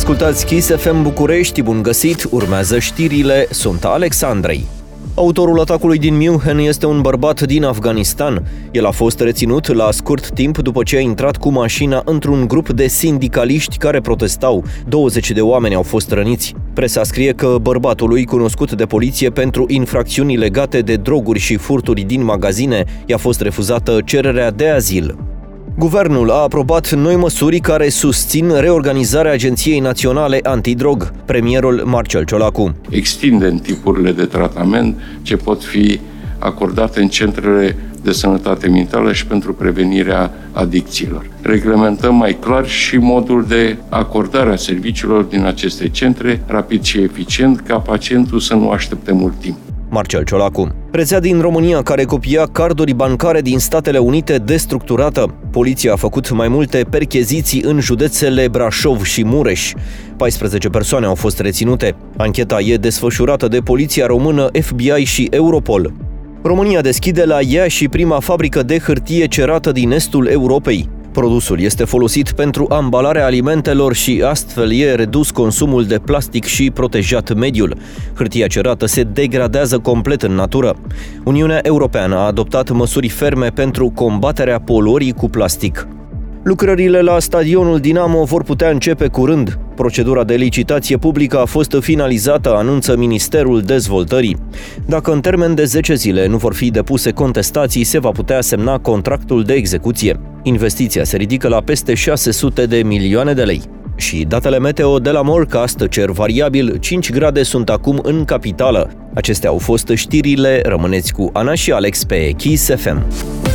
Ascultați Kiss FM București, bun găsit, urmează știrile, sunt Alex Andrei. Autorul atacului din München este un bărbat din Afganistan. El a fost reținut la scurt timp după ce a intrat cu mașina într-un grup de sindicaliști care protestau. 20 de oameni au fost răniți. Presa scrie că bărbatului, cunoscut de poliție pentru infracțiuni legate de droguri și furturi din magazine, i-a fost refuzată cererea de azil. Guvernul a aprobat noi măsuri care susțin reorganizarea Agenției Naționale Antidrog. Premierul Marcel Ciolacu. Extindem tipurile de tratament ce pot fi acordate în centrele de sănătate mentală și pentru prevenirea adicțiilor. Reglementăm mai clar și modul de acordare a serviciilor din aceste centre, rapid și eficient, ca pacientul să nu aștepte mult timp. Marcel Ciolacu. Rețea din România care copia carduri bancare din Statele Unite destructurată. Poliția a făcut mai multe percheziții în județele Brașov și Mureș. 14 persoane au fost reținute. Ancheta e desfășurată de Poliția Română, FBI și Europol. România deschide la Iași prima fabrică de hârtie cerată din estul Europei. Produsul este folosit pentru ambalarea alimentelor și astfel e redus consumul de plastic și protejat mediul. Hârtia cerată se degradează complet în natură. Uniunea Europeană a adoptat măsuri ferme pentru combaterea poluării cu plastic. Lucrările la stadionul Dinamo vor putea începe curând. Procedura de licitație publică a fost finalizată, anunță Ministerul Dezvoltării. Dacă în termen de 10 zile nu vor fi depuse contestații, se va putea semna contractul de execuție. Investiția se ridică la peste 600 de milioane de lei. Și datele meteo de la Morecast, cer variabil, 5 grade sunt acum în capitală. Acestea au fost știrile, rămâneți cu Ana și Alex pe Kiss FM.